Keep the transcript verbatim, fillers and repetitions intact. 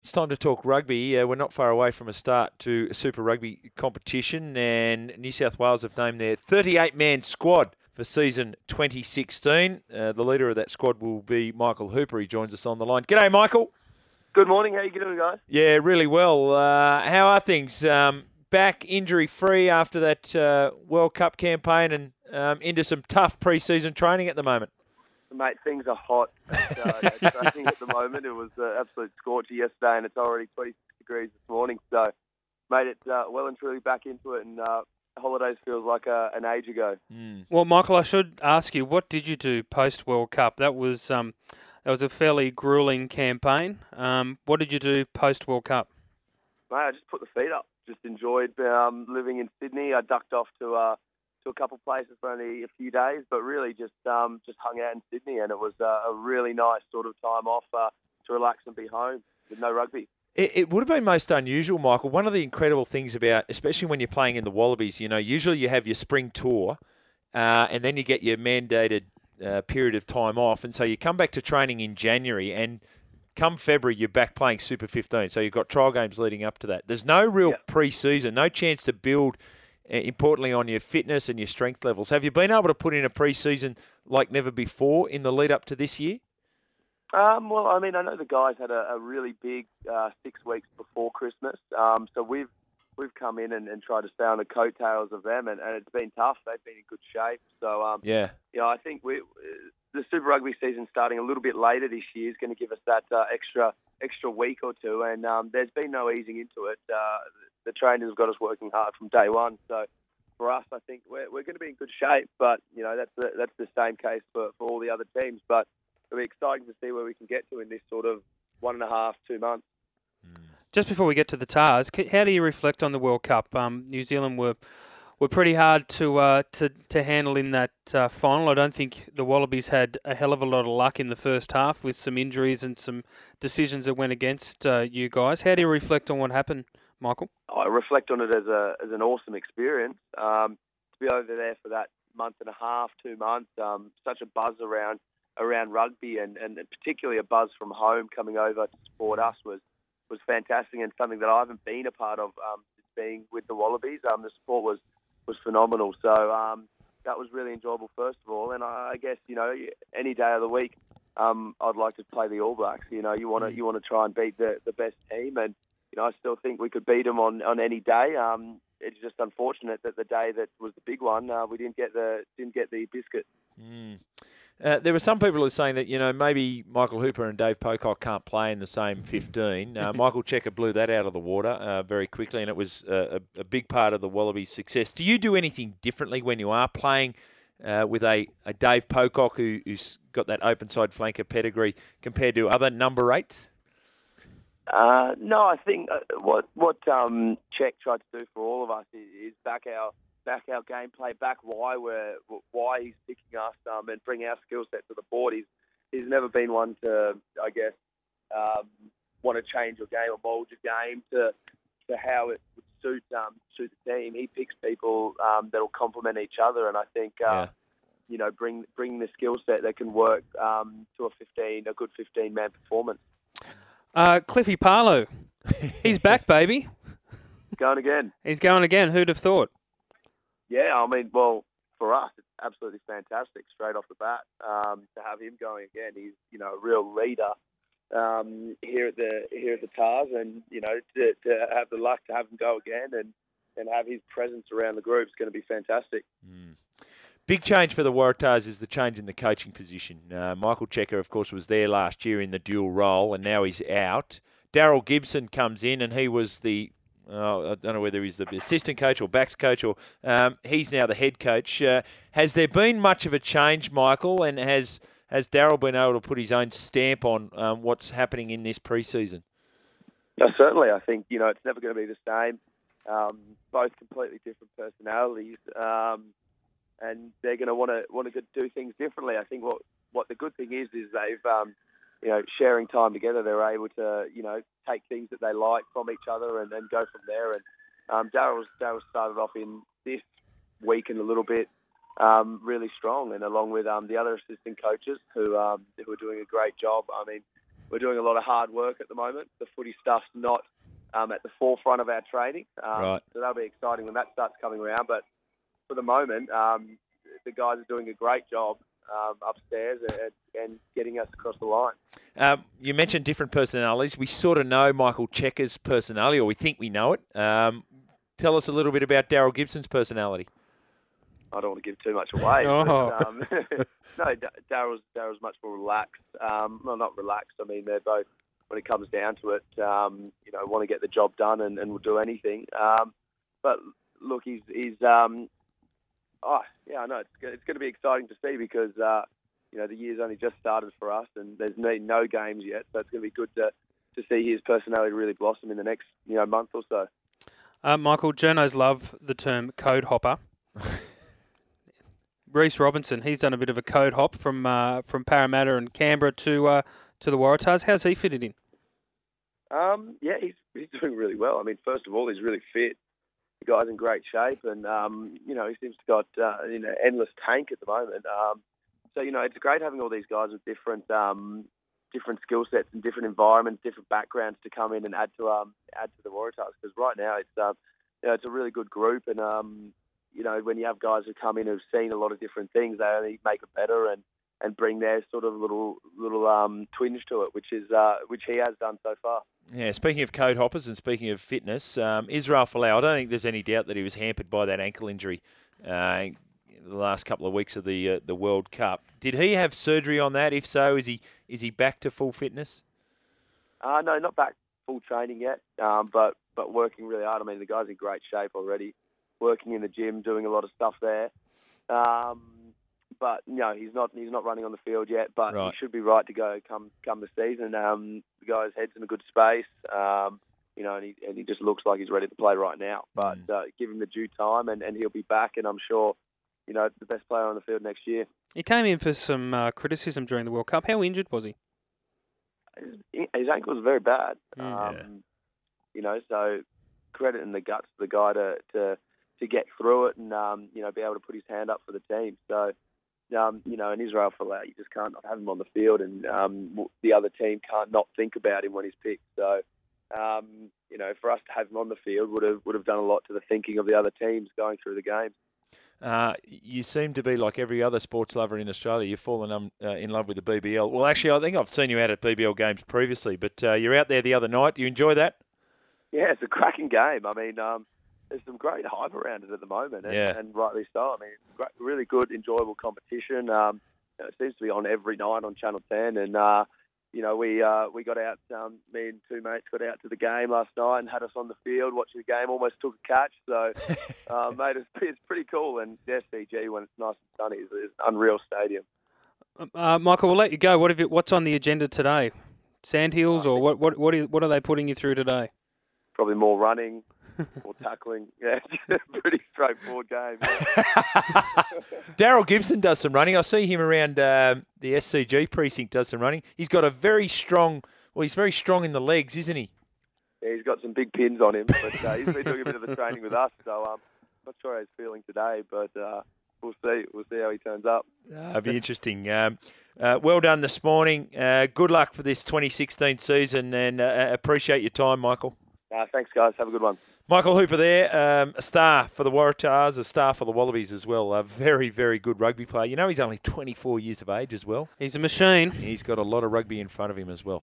It's time to talk rugby. Uh, we're not far away from a start to a Super Rugby competition, and New South Wales have named their thirty-eight man squad for season twenty sixteen. Uh, the leader of that squad will be Michael Hooper. He joins us on the line. G'day, Michael. Good morning. How you doing, guys? Yeah, really well. Uh, how are things? Um, back injury-free after that uh, World Cup campaign and um, into some tough pre-season training at the moment. Mate, things are hot at, uh, at training at the moment. It was uh, absolute scorcher yesterday, and it's already twenty-six degrees this morning. So, mate, it's uh, well and truly back into it, and uh, holidays feels like uh, an age ago. Mm. Well, Michael, I should ask you, what did you do post-World Cup? That was um, that was a fairly grueling campaign. Um, what did you do post-World Cup? Mate, I just put the feet up. Just enjoyed um, living in Sydney. I ducked off to uh, to a couple places for only a few days, but really just um, just hung out in Sydney, and it was uh, a really nice sort of time off uh, to relax and be home with no rugby. It, it would have been most unusual, Michael. One of the incredible things about, especially when you're playing in the Wallabies, you know, usually you have your spring tour, uh, and then you get your mandated uh, period of time off, and so you come back to training in January, and come February you're back playing Super fifteen. So you've got trial games leading up to that. There's no real yeah. pre-season, no chance to build. Importantly, on your fitness and your strength levels. Have you been able to put in a pre-season like never before in the lead up to this year? Um, well, I mean, I know the guys had a, a really big uh, six weeks before Christmas, um, so we've we've come in and, and tried to stay on the coattails of them, and, and it's been tough. They've been in good shape, so um, yeah, you know, I think we the Super Rugby season starting a little bit later this year is going to give us that uh, extra extra week or two, and um, there's been no easing into it. Uh, the trainers have got us working hard from day one, so for us, I think we're we're going to be in good shape. But you know, that's the, that's the same case for, for all the other teams. But it'll be exciting to see where we can get to in this sort of one and a half, two months. Just before we get to the Tars, how do you reflect on the World Cup? Um, New Zealand were were pretty hard to uh, to to handle in that uh, final. I don't think the Wallabies had a hell of a lot of luck in the first half with some injuries and some decisions that went against uh, you guys. How do you reflect on what happened, Michael? I reflect on it as a as an awesome experience. Um, to be over there for that month and a half, two months, um, such a buzz around around rugby, and, and particularly a buzz from home coming over to support us was was fantastic, and something that I haven't been a part of um, being with the Wallabies. Um, the support was was phenomenal. So um, that was really enjoyable, first of all. And I, I guess you know any day of the week, um, I'd like to play the All Blacks. You know, you want to you want to try and beat the the best team, and you know, I still think we could beat them on, on any day. Um, it's just unfortunate that the day that was the big one, uh, we didn't get the didn't get the biscuit. Mm. Uh, there were some people who were saying that you know maybe Michael Hooper and Dave Pocock can't play in the same fifteen. Uh, Michael Cheika blew that out of the water uh, very quickly, and it was uh, a, a big part of the Wallabies' success. Do you do anything differently when you are playing uh, with a, a Dave Pocock who, who's got that open side flanker pedigree compared to other number eights? Uh, no, I think uh, what what um, Czech tried to do for all of us is, is back our back our gameplay, back why we're why he's picking us, um, and bring our skill set to the board. He's he's never been one to, I guess, um, want to change your game or mould your game to to how it would suit um, suit the team. He picks people um, that will complement each other, and I think uh, yeah. you know bring bring the skill set that can work um, to a fifteen a good fifteen man performance. Uh, Cliffy Parlow, he's back, baby. Going again. He's going again. Who'd have thought? Yeah, I mean, well, for us, it's absolutely fantastic straight off the bat um, to have him going again. He's, you know, a real leader um, here at the here at the Tars, and you know, to, to have the luck to have him go again and, and have his presence around the group is going to be fantastic. Mm. Big change for the Waratahs is the change in the coaching position. Uh, Michael Cheika, of course, was there last year in the dual role, and now he's out. Daryl Gibson comes in, and he was the, uh, I don't know whether he's the assistant coach or backs coach, or um, he's now the head coach. Uh, has there been much of a change, Michael, and has has Daryl been able to put his own stamp on um, what's happening in this pre-season? No, certainly. I think, you know, it's never going to be the same. Um, both completely different personalities. Um, And they're going to want to want to do things differently. I think what, what the good thing is is they've um, you know sharing time together. They're able to you know take things that they like from each other and then go from there. And um, Daryl's Daryl started off in this week and a little bit um, really strong, and along with um, the other assistant coaches who um, who are doing a great job. I mean, we're doing a lot of hard work at the moment. The footy stuff's not um, at the forefront of our training, um, Right. so that'll be exciting when that starts coming around. But for the moment, um, the guys are doing a great job um, upstairs and, and getting us across the line. Um, you mentioned different personalities. We sort of know Michael Checker's personality, or we think we know it. Um, tell us a little bit about Daryl Gibson's personality. I don't want to give too much away. Oh. But, um, no, D- Daryl's Daryl's much more relaxed. Um, well, not relaxed. I mean, they're both, when it comes down to it, um, you know, want to get the job done and, and will do anything. Um, but look, he's he's. Um, oh, yeah, I know it's it's going to be exciting to see because uh, you know the year's only just started for us and there's no, no games yet, so it's going to be good to to see his personality really blossom in the next you know month or so. Uh, Michael, journos love the term code hopper. Reece Robinson, he's done a bit of a code hop from uh, from Parramatta and Canberra to uh, to the Waratahs. How's he fitted in? Um, yeah, he's he's doing really well. I mean, first of all, he's really fit. The guy's in great shape, and um, you know he seems to got uh, you know endless tank at the moment. Um, so you know it's great having all these guys with different um, different skill sets and different environments, different backgrounds to come in and add to um, add to the Waratahs. Because right now it's um, you know it's a really good group, and um, you know when you have guys who come in who've seen a lot of different things, they only make it better and. and bring their sort of little little um, twinge to it, which is uh, which he has done so far. Yeah, speaking of code hoppers and speaking of fitness, um, Israel Folau, I don't think there's any doubt that he was hampered by that ankle injury uh, the last couple of weeks of the uh, the World Cup. Did he have surgery on that? If so, is he is he back to full fitness? Uh, no, not back full training yet, um, but but working really hard. I mean, the guy's in great shape already, working in the gym, doing a lot of stuff there. Um, But no, he's not. He's not running on the field yet. But Right. he should be right to go come come the season. Um, the guy's head's in a good space. Um, you know, and he and he just looks like he's ready to play right now. But Mm. uh, give him the due time, and, and he'll be back. And I'm sure, you know, the best player on the field next year. He came in for some uh, criticism during the World Cup. How injured was he? His, his ankle was very bad. Mm. Um, Yeah. You know, so credit and the guts to the guy to to, to get through it and um, you know be able to put his hand up for the team. So. Um, you know, in Israel Folau, you just can't not have him on the field, and um, the other team can't not think about him when he's picked. So, um, you know, for us to have him on the field would have would have done a lot to the thinking of the other teams going through the game. Uh, you seem to be like every other sports lover in Australia. You've fallen um, uh, in love with the B B L. Well, actually, I think I've seen you out at B B L games previously, but uh, you're out there the other night. Do you enjoy that? Yeah, it's a cracking game. I mean, um, there's some great hype around it at the moment, and, Yeah. and rightly so. I mean, it's great, really good, enjoyable competition. Um, you know, it seems to be on every night on Channel ten, and uh, you know, we uh, we got out. Um, me and two mates got out to the game last night and had us on the field watching the game. Almost took a catch, so uh, mate, it's, it's pretty cool. And the S C G when it's nice and sunny is, is an unreal stadium. Uh, Michael, we'll let you go. What have you, what's on the agenda today? Sandhills, or what? What? What are, what are they putting you through today? Probably more running. Or tackling, yeah, pretty straightforward game. Yeah. Daryl Gibson does some running. I see him around um, the S C G precinct. Does some running. He's got a very strong. Well, he's very strong in the legs, isn't he? Yeah, he's got some big pins on him, but uh, he's been doing a bit of the training with us. So I'm um, not sure how he's feeling today, but uh, we'll see. We'll see how he turns up. That'll be interesting. Um, uh, well done this morning. Uh, good luck for this twenty sixteen season, and uh, appreciate your time, Michael. Uh, thanks, guys. Have a good one. Michael Hooper there, um, a star for the Waratahs, a star for the Wallabies as well. A very, very good rugby player. You know, he's only twenty-four years of age as well. He's a machine. He's got a lot of rugby in front of him as well.